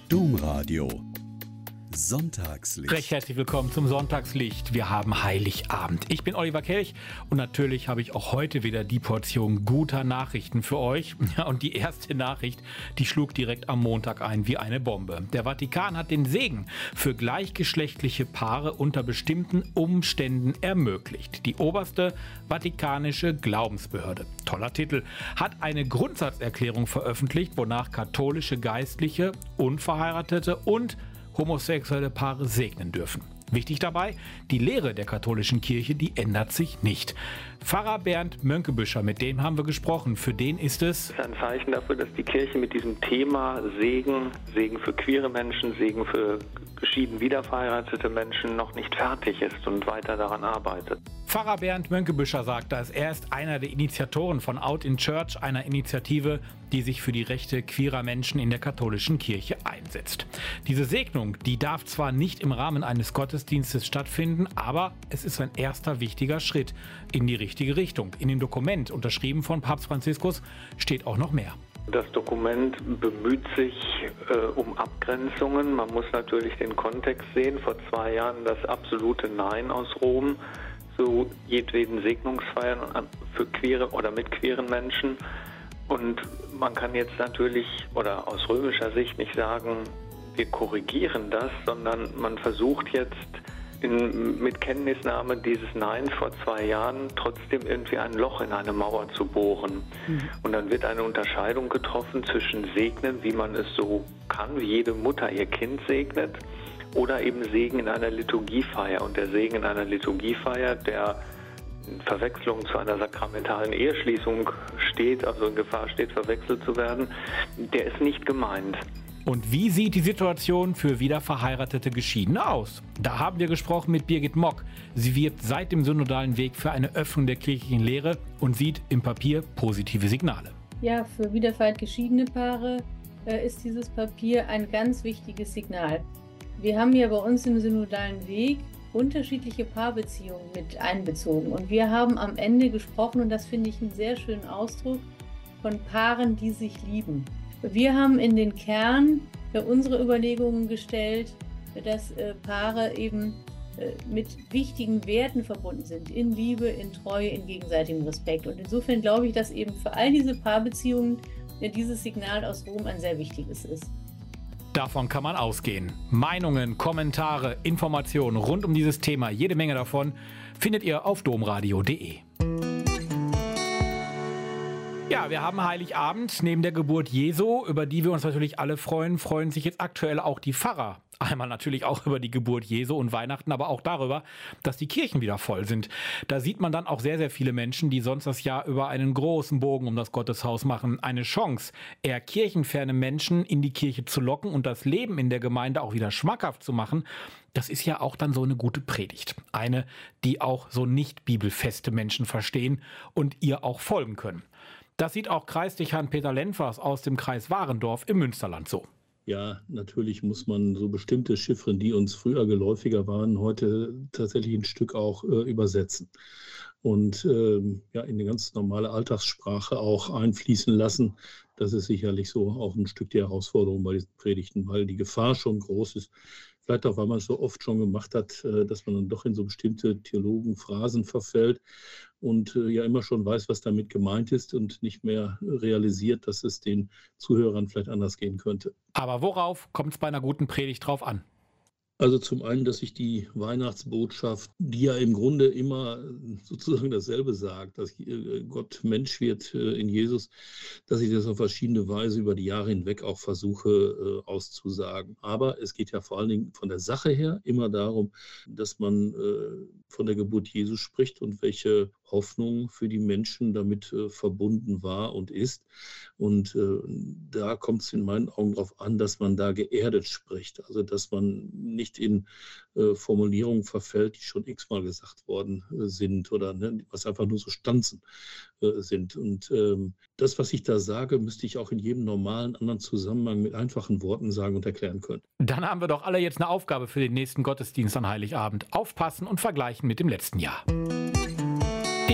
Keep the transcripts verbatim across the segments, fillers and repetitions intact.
Domradio Sonntagslicht. Recht herzlich willkommen zum Sonntagslicht. Wir haben Heiligabend. Ich bin Oliver Kelch und natürlich habe ich auch heute wieder die Portion guter Nachrichten für euch. Ja, und die erste Nachricht, die schlug direkt am Montag ein wie eine Bombe. Der Vatikan hat den Segen für gleichgeschlechtliche Paare unter bestimmten Umständen ermöglicht. Die oberste vatikanische Glaubensbehörde, toller Titel, hat eine Grundsatzerklärung veröffentlicht, wonach katholische Geistliche, Unverheiratete und homosexuelle Paare segnen dürfen. Wichtig dabei, die Lehre der katholischen Kirche, die ändert sich nicht. Pfarrer Bernd Mönkebüscher, mit dem haben wir gesprochen. Für den ist es Das ist ein Zeichen dafür, dass die Kirche mit diesem Thema Segen, Segen für queere Menschen, Segen für geschieden wiederverheiratete Menschen noch nicht fertig ist und weiter daran arbeitet. Pfarrer Bernd Mönkebüscher sagt das. Er ist einer der Initiatoren von Out in Church, einer Initiative, die sich für die Rechte queerer Menschen in der katholischen Kirche einsetzt. Diese Segnung, die darf zwar nicht im Rahmen eines Gottesdienstes stattfinden, aber es ist ein erster wichtiger Schritt in die richtige Richtung. In dem Dokument, unterschrieben von Papst Franziskus, steht auch noch mehr. Das Dokument bemüht sich äh, um Abgrenzungen. Man muss natürlich den Kontext sehen. Vor zwei Jahren das absolute Nein aus Rom zu jedweden Segnungsfeiern für queere oder mit queeren Menschen. Und man kann jetzt natürlich oder aus römischer Sicht nicht sagen, wir korrigieren das, sondern man versucht jetzt in, mit Kenntnisnahme dieses Neins vor zwei Jahren trotzdem irgendwie ein Loch in eine Mauer zu bohren. Mhm. Und dann wird eine Unterscheidung getroffen zwischen Segnen, wie man es so kann, wie jede Mutter ihr Kind segnet, oder eben Segen in einer Liturgiefeier. Und der Segen in einer Liturgiefeier, der in Verwechslung zu einer sakramentalen Eheschließung steht, also in Gefahr steht, verwechselt zu werden, der ist nicht gemeint. Und wie sieht die Situation für wiederverheiratete Geschiedene aus? Da haben wir gesprochen mit Birgit Mock. Sie wirbt seit dem synodalen Weg für eine Öffnung der kirchlichen Lehre und sieht im Papier positive Signale. Ja, für wiederverheiratet geschiedene Paare äh, ist dieses Papier ein ganz wichtiges Signal. Wir haben ja bei uns im synodalen Weg unterschiedliche Paarbeziehungen mit einbezogen. Und wir haben am Ende gesprochen, und das finde ich einen sehr schönen Ausdruck, von Paaren, die sich lieben. Wir haben in den Kern äh, unsere Überlegungen gestellt, dass äh, Paare eben äh, mit wichtigen Werten verbunden sind, in Liebe, in Treue, in gegenseitigem Respekt. Und insofern glaube ich, dass eben für all diese Paarbeziehungen äh, dieses Signal aus Rom ein sehr wichtiges ist. Davon kann man ausgehen. Meinungen, Kommentare, Informationen rund um dieses Thema, jede Menge davon, findet ihr auf domradio punkt de. Ja, wir haben Heiligabend. Neben der Geburt Jesu, über die wir uns natürlich alle freuen, freuen sich jetzt aktuell auch die Pfarrer. Einmal natürlich auch über die Geburt Jesu und Weihnachten, aber auch darüber, dass die Kirchen wieder voll sind. Da sieht man dann auch sehr, sehr viele Menschen, die sonst das Jahr über einen großen Bogen um das Gotteshaus machen. Eine Chance, eher kirchenferne Menschen in die Kirche zu locken und das Leben in der Gemeinde auch wieder schmackhaft zu machen. Das ist ja auch dann so eine gute Predigt. Eine, die auch so nicht bibelfeste Menschen verstehen und ihr auch folgen können. Das sieht auch Kreisdechan Peter Lenfers aus dem Kreis Warendorf im Münsterland so. Ja, natürlich muss man so bestimmte Chiffren, die uns früher geläufiger waren, heute tatsächlich ein Stück auch äh, übersetzen und äh, ja, in eine ganz normale Alltagssprache auch einfließen lassen. Das ist sicherlich so auch ein Stück die Herausforderung bei diesen Predigten, weil die Gefahr schon groß ist. Vielleicht auch, weil man es so oft schon gemacht hat, dass man dann doch in so bestimmte Theologenphrasen verfällt und ja immer schon weiß, was damit gemeint ist und nicht mehr realisiert, dass es den Zuhörern vielleicht anders gehen könnte. Aber worauf kommt es bei einer guten Predigt drauf an? Also zum einen, dass sich die Weihnachtsbotschaft, die ja im Grunde immer sozusagen dasselbe sagt, dass Gott Mensch wird in Jesus, dass ich das auf verschiedene Weise über die Jahre hinweg auch versuche auszusagen. Aber es geht ja vor allen Dingen von der Sache her immer darum, dass man von der Geburt Jesu spricht und welche Hoffnung für die Menschen damit verbunden war und ist. Und da kommt es in meinen Augen darauf an, dass man da geerdet spricht, also dass man nicht in äh, Formulierungen verfällt, die schon x-mal gesagt worden äh, sind oder ne, was einfach nur so Stanzen äh, sind. Und ähm, das, was ich da sage, müsste ich auch in jedem normalen anderen Zusammenhang mit einfachen Worten sagen und erklären können. Dann haben wir doch alle jetzt eine Aufgabe für den nächsten Gottesdienst an Heiligabend. Aufpassen und vergleichen mit dem letzten Jahr. Die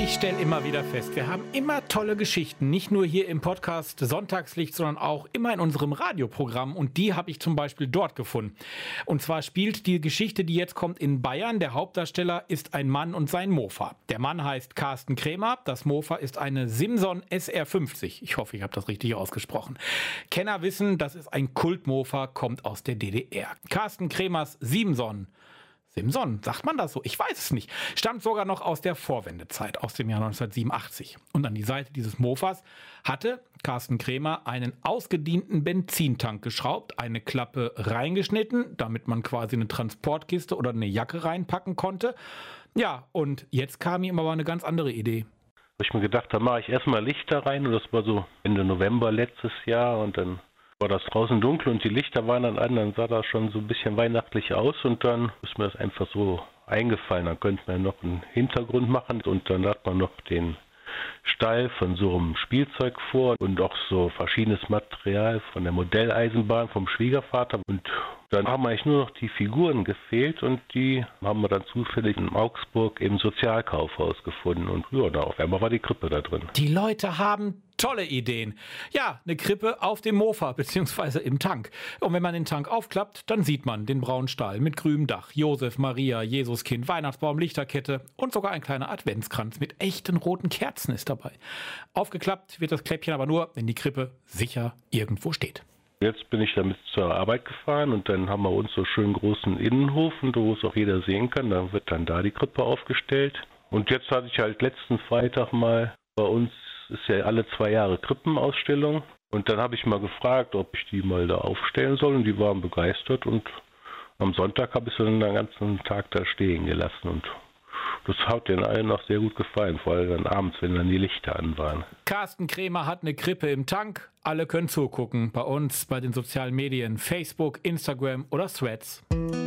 Ich stelle immer wieder fest, wir haben immer tolle Geschichten, nicht nur hier im Podcast Sonntagslicht, sondern auch immer in unserem Radioprogramm, und die habe ich zum Beispiel dort gefunden. Und zwar spielt die Geschichte, die jetzt kommt, in Bayern. Der Hauptdarsteller ist ein Mann und sein Mofa. Der Mann heißt Carsten Krämer, das Mofa ist eine Simson S R fünfzig. Ich hoffe, ich habe das richtig ausgesprochen. Kenner wissen, das ist ein Kultmofa, kommt aus der D D R. Carsten Krämers Simson Simson, sagt man das so? Ich weiß es nicht. Stammt sogar noch aus der Vorwendezeit, aus dem Jahr neunzehnhundertsiebenundachtzig. Und an die Seite dieses Mofas hatte Carsten Krämer einen ausgedienten Benzintank geschraubt, eine Klappe reingeschnitten, damit man quasi eine Transportkiste oder eine Jacke reinpacken konnte. Ja, und jetzt kam ihm aber eine ganz andere Idee. Habe ich mir gedacht, da mache ich erstmal Lichter rein, und das war so Ende November letztes Jahr, und dann war das draußen dunkel und die Lichter waren dann an, dann sah das schon so ein bisschen weihnachtlich aus, und dann ist mir das einfach so eingefallen. Dann könnte man noch einen Hintergrund machen, und dann hat man noch den Stall von so einem Spielzeug vor und auch so verschiedenes Material von der Modelleisenbahn vom Schwiegervater, und dann haben eigentlich nur noch die Figuren gefehlt, und die haben wir dann zufällig in Augsburg im Sozialkaufhaus gefunden, und ja, da auf einmal war die Krippe da drin. Die Leute haben tolle Ideen. Ja, eine Krippe auf dem Mofa bzw. im Tank. Und wenn man den Tank aufklappt, dann sieht man den braunen Stall mit grünem Dach, Josef, Maria, Jesuskind, Weihnachtsbaum, Lichterkette und sogar ein kleiner Adventskranz mit echten roten Kerzen ist dabei. Aufgeklappt wird das Kläppchen aber nur, wenn die Krippe sicher irgendwo steht. Jetzt bin ich damit zur Arbeit gefahren, und dann haben wir uns so schön großen Innenhof, wo es auch jeder sehen kann. Da wird dann da die Krippe aufgestellt. Und jetzt hatte ich halt letzten Freitag mal, bei uns ist ja alle zwei Jahre Krippenausstellung. Und dann habe ich mal gefragt, ob ich die mal da aufstellen soll, und die waren begeistert. Und am Sonntag habe ich sie dann den ganzen Tag da stehen gelassen, und das hat den allen noch sehr gut gefallen, vor allem dann abends, wenn dann die Lichter an waren. Carsten Krämer hat eine Krippe im Tank. Alle können zugucken. Bei uns, bei den sozialen Medien, Facebook, Instagram oder Threads.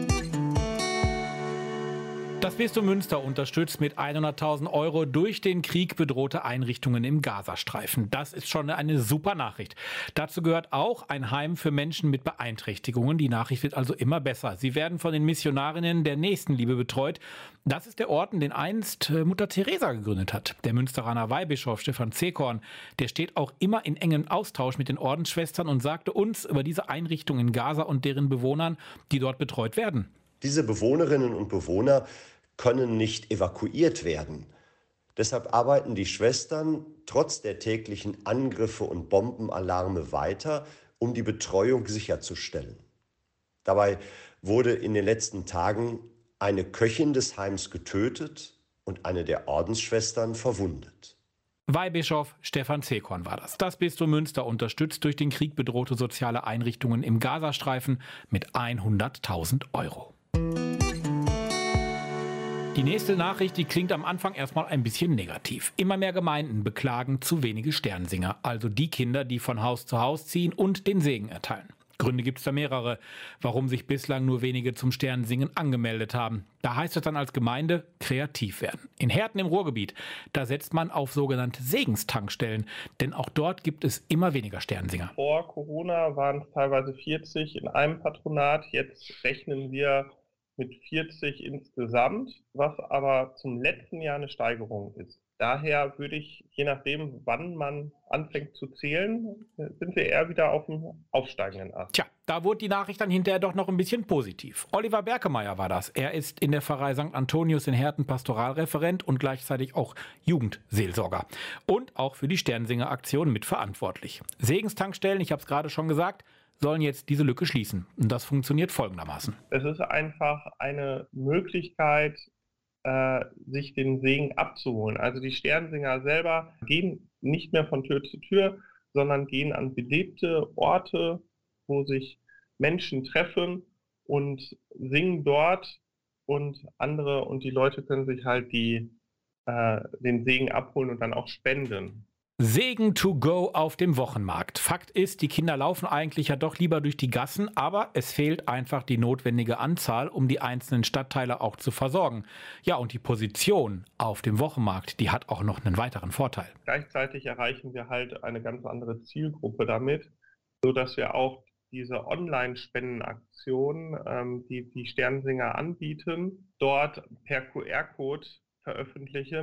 Das Bistum Münster unterstützt mit hunderttausend Euro durch den Krieg bedrohte Einrichtungen im Gazastreifen. Das ist schon eine super Nachricht. Dazu gehört auch ein Heim für Menschen mit Beeinträchtigungen. Die Nachricht wird also immer besser. Sie werden von den Missionarinnen der Nächstenliebe betreut. Das ist der Ort, den einst Mutter Teresa gegründet hat. Der Münsteraner Weihbischof Stefan Zekorn, der steht auch immer in engem Austausch mit den Ordensschwestern und sagte uns über diese Einrichtung in Gaza und deren Bewohnern, die dort betreut werden. Diese Bewohnerinnen und Bewohner können nicht evakuiert werden. Deshalb arbeiten die Schwestern trotz der täglichen Angriffe und Bombenalarme weiter, um die Betreuung sicherzustellen. Dabei wurde in den letzten Tagen eine Köchin des Heims getötet und eine der Ordensschwestern verwundet. Weihbischof Stefan Zekorn war das. Das Bistum Münster unterstützt durch den Krieg bedrohte soziale Einrichtungen im Gazastreifen mit hunderttausend Euro. Die nächste Nachricht, die klingt am Anfang erstmal ein bisschen negativ. Immer mehr Gemeinden beklagen zu wenige Sternsinger, also die Kinder, die von Haus zu Haus ziehen und den Segen erteilen. Gründe gibt es da mehrere, warum sich bislang nur wenige zum Sternensingen angemeldet haben. Da heißt es dann als Gemeinde, kreativ werden. In Herten im Ruhrgebiet, da setzt man auf sogenannte Segenstankstellen, denn auch dort gibt es immer weniger Sternensinger. Vor Corona waren es teilweise vierzig in einem Patronat, jetzt rechnen wir mit vierzig insgesamt, was aber zum letzten Jahr eine Steigerung ist. Daher würde ich, je nachdem, wann man anfängt zu zählen, sind wir eher wieder auf dem aufsteigenden Ast. Tja, da wurde die Nachricht dann hinterher doch noch ein bisschen positiv. Oliver Berkemeyer war das. Er ist in der Pfarrei Sankt Antonius in Herten Pastoralreferent und gleichzeitig auch Jugendseelsorger. Und auch für die Sternsinger-Aktion mitverantwortlich. Segenstankstellen, ich habe es gerade schon gesagt, sollen jetzt diese Lücke schließen. Und das funktioniert folgendermaßen. Es ist einfach eine Möglichkeit, äh, sich den Segen abzuholen. Also die Sternsinger selber gehen nicht mehr von Tür zu Tür, sondern gehen an belebte Orte, wo sich Menschen treffen und singen dort, und andere und die Leute können sich halt die, äh, den Segen abholen und dann auch spenden. Segen to go auf dem Wochenmarkt. Fakt ist, die Kinder laufen eigentlich ja doch lieber durch die Gassen, aber es fehlt einfach die notwendige Anzahl, um die einzelnen Stadtteile auch zu versorgen. Ja, und die Position auf dem Wochenmarkt, die hat auch noch einen weiteren Vorteil. Gleichzeitig erreichen wir halt eine ganz andere Zielgruppe damit, sodass wir auch diese Online-Spendenaktion, ähm, die die Sternsinger anbieten, dort per Q R-Code veröffentlichen,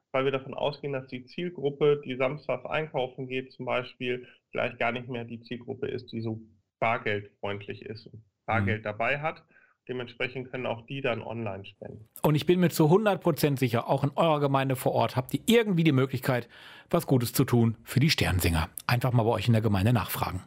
weil wir davon ausgehen, dass die Zielgruppe, die samstags einkaufen geht zum Beispiel, vielleicht gar nicht mehr die Zielgruppe ist, die so bargeldfreundlich ist und Bargeld mhm. dabei hat. Dementsprechend können auch die dann online spenden. Und ich bin mir zu hundert Prozent sicher, auch in eurer Gemeinde vor Ort habt ihr irgendwie die Möglichkeit, was Gutes zu tun für die Sternsinger. Einfach mal bei euch in der Gemeinde nachfragen.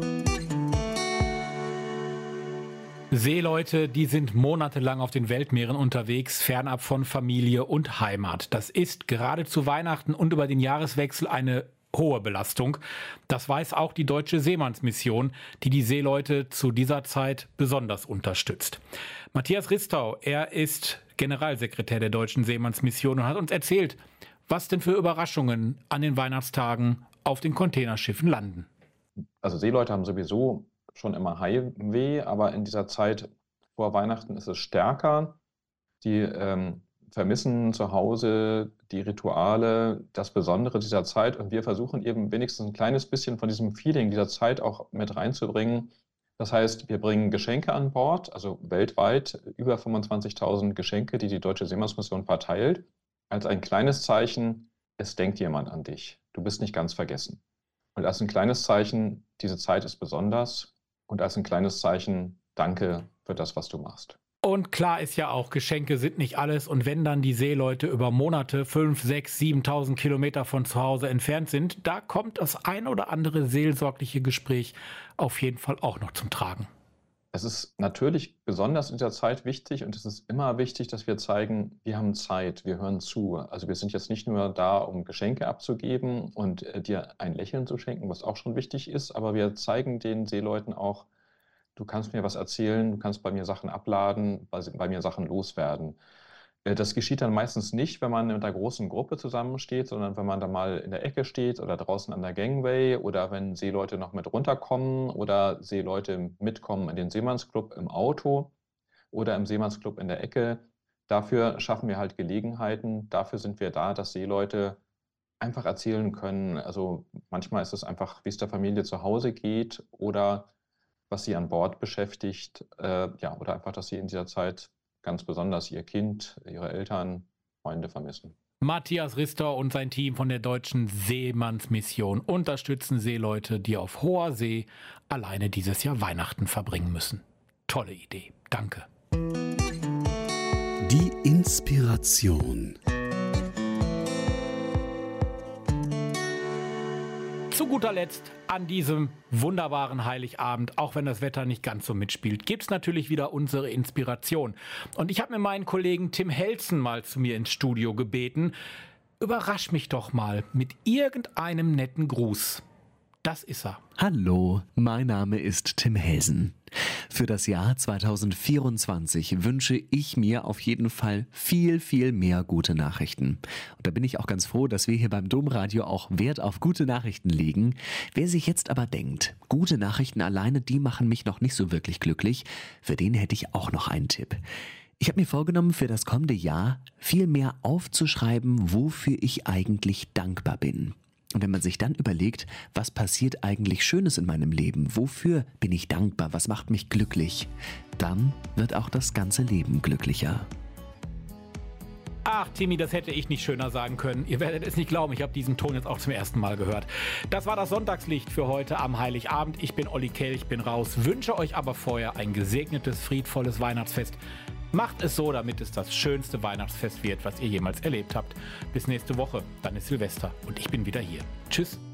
Seeleute, die sind monatelang auf den Weltmeeren unterwegs, fernab von Familie und Heimat. Das ist gerade zu Weihnachten und über den Jahreswechsel eine hohe Belastung. Das weiß auch die Deutsche Seemannsmission, die die Seeleute zu dieser Zeit besonders unterstützt. Matthias Ristau, er ist Generalsekretär der Deutschen Seemannsmission und hat uns erzählt, was denn für Überraschungen an den Weihnachtstagen auf den Containerschiffen landen. Also Seeleute haben sowieso schon immer Heimweh, aber in dieser Zeit vor Weihnachten ist es stärker. Die ähm, vermissen zu Hause die Rituale, das Besondere dieser Zeit, und wir versuchen eben wenigstens ein kleines bisschen von diesem Feeling dieser Zeit auch mit reinzubringen. Das heißt, wir bringen Geschenke an Bord, also weltweit über fünfundzwanzigtausend Geschenke, die die Deutsche Seemannsmission verteilt, als ein kleines Zeichen, es denkt jemand an dich, du bist nicht ganz vergessen. Und als ein kleines Zeichen, diese Zeit ist besonders, und als ein kleines Zeichen, danke für das, was du machst. Und klar ist ja auch, Geschenke sind nicht alles. Und wenn dann die Seeleute über Monate fünftausend, sechstausend, siebentausend Kilometer von zu Hause entfernt sind, da kommt das ein oder andere seelsorgliche Gespräch auf jeden Fall auch noch zum Tragen. Es ist natürlich besonders in dieser Zeit wichtig, und es ist immer wichtig, dass wir zeigen, wir haben Zeit, wir hören zu. Also wir sind jetzt nicht nur da, um Geschenke abzugeben und äh, dir ein Lächeln zu schenken, was auch schon wichtig ist, aber wir zeigen den Seeleuten auch, du kannst mir was erzählen, du kannst bei mir Sachen abladen, bei, bei mir Sachen loswerden. Das geschieht dann meistens nicht, wenn man mit einer großen Gruppe zusammensteht, sondern wenn man da mal in der Ecke steht oder draußen an der Gangway oder wenn Seeleute noch mit runterkommen oder Seeleute mitkommen in den Seemannsclub im Auto oder im Seemannsclub in der Ecke. Dafür schaffen wir halt Gelegenheiten, dafür sind wir da, dass Seeleute einfach erzählen können. Also manchmal ist es einfach, wie es der Familie zu Hause geht oder was sie an Bord beschäftigt, äh, ja, oder einfach, dass sie in dieser Zeit ganz besonders ihr Kind, ihre Eltern, Freunde vermissen. Matthias Ristau und sein Team von der Deutschen Seemannsmission unterstützen Seeleute, die auf hoher See alleine dieses Jahr Weihnachten verbringen müssen. Tolle Idee. Danke. Die Inspiration. Zu guter Letzt an diesem wunderbaren Heiligabend, auch wenn das Wetter nicht ganz so mitspielt, gibt es natürlich wieder unsere Inspiration. Und ich habe mir meinen Kollegen Tim Helsen mal zu mir ins Studio gebeten. Überrasch mich doch mal mit irgendeinem netten Gruß. Das ist er. Hallo, mein Name ist Tim Helsen. Für das Jahr zweitausendvierundzwanzig wünsche ich mir auf jeden Fall viel, viel mehr gute Nachrichten. Und da bin ich auch ganz froh, dass wir hier beim Domradio auch Wert auf gute Nachrichten legen. Wer sich jetzt aber denkt, gute Nachrichten alleine, die machen mich noch nicht so wirklich glücklich, für den hätte ich auch noch einen Tipp. Ich habe mir vorgenommen, für das kommende Jahr viel mehr aufzuschreiben, wofür ich eigentlich dankbar bin. Und wenn man sich dann überlegt, was passiert eigentlich Schönes in meinem Leben, wofür bin ich dankbar, was macht mich glücklich, dann wird auch das ganze Leben glücklicher. Ach, Timmy, das hätte ich nicht schöner sagen können. Ihr werdet es nicht glauben, ich habe diesen Ton jetzt auch zum ersten Mal gehört. Das war das Sonntagslicht für heute am Heiligabend. Ich bin Olli Kelch, bin raus, wünsche euch aber vorher ein gesegnetes, friedvolles Weihnachtsfest. Macht es so, damit es das schönste Weihnachtsfest wird, was ihr jemals erlebt habt. Bis nächste Woche, dann ist Silvester und ich bin wieder hier. Tschüss.